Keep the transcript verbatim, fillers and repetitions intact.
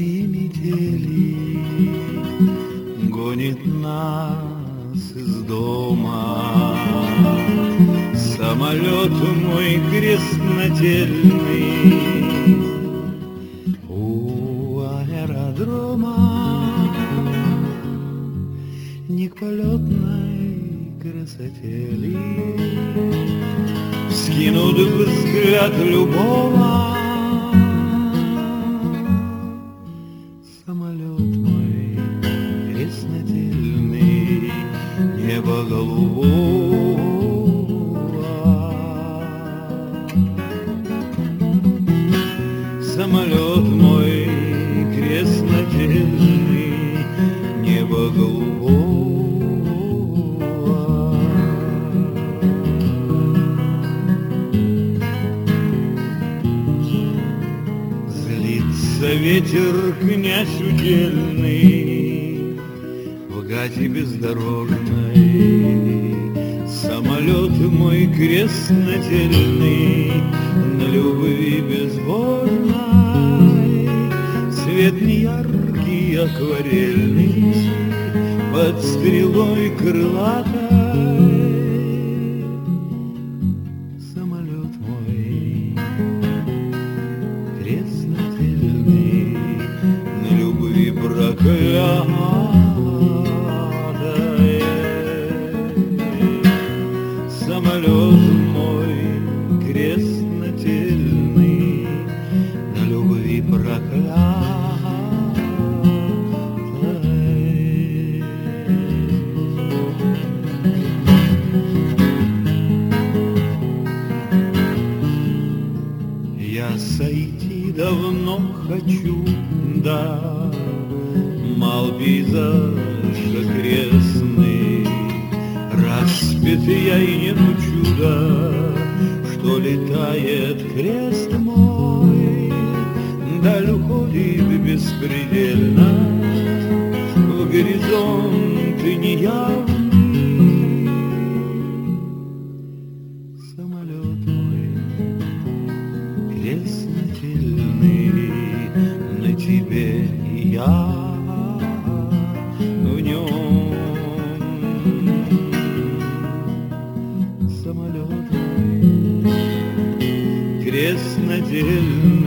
и метели гонит нас из дома. Самолет мой крестнотельный у аэродрома не к полетной красоте ли скинут взгляд любого. Самолет мой крестнотельный, небо голубого. Самолет мой крестнотельный, небо голубого. Злится ветер, князь удельный, в гате бездорожной. Самолет мой крестнотельный, на любви безбожной. Свет неяркий, акварельный, под стрелой крылатой. Самолет мой крестнотельный, на любви проклятой. Самолет мой крестнотельный, на любви проклятой. Я сойти давно хочу, да, мал пейзаж окрестный. Распят я и нету чуда, что летает крест мой, даль уходит беспредельно в горизонт неявный. Самолет мой крестнотельный, на тебе я в нем. Самолет мой крестнотельный,